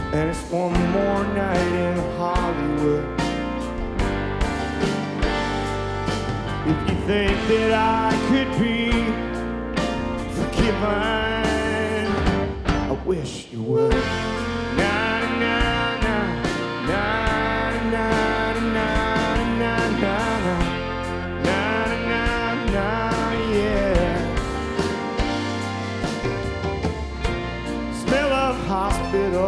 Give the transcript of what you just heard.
and it's one more night in Hollywood. If you think that I could be forgiven, I wish you would. Na na na na na na na na na na na na.